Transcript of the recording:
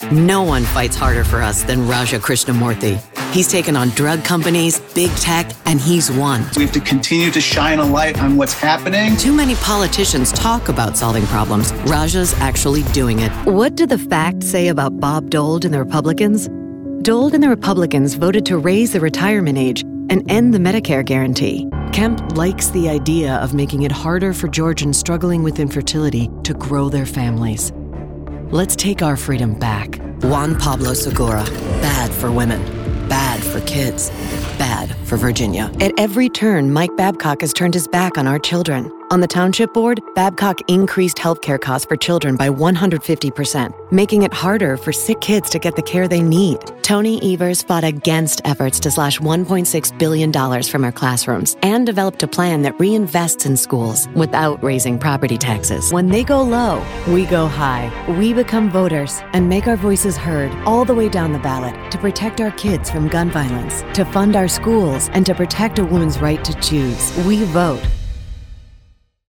No one fights harder for us than Raja Krishnamurthy. He's taken on drug companies, big tech, and he's won. We have to continue to shine a light on what's happening. Too many politicians talk about solving problems. Raja's actually doing it. What do the facts say about Bob Dole and the Republicans? Dole and the Republicans voted to raise the retirement age and end the Medicare guarantee. Kemp likes the idea of making it harder for Georgians struggling with infertility to grow their families. Let's take our freedom back. Juan Pablo Segura. Bad for women. Bad for kids. Bad for Virginia. At every turn, Mike Babcock has turned his back on our children. On the township board, Babcock increased healthcare costs for children by 150%, making it harder for sick kids to get the care they need. Tony Evers fought against efforts to slash $1.6 billion from our classrooms and developed a plan that reinvests in schools without raising property taxes. When they go low, we go high. We become voters and make our voices heard all the way down the ballot to protect our kids from gun violence, to fund our schools, and to protect a woman's right to choose. We vote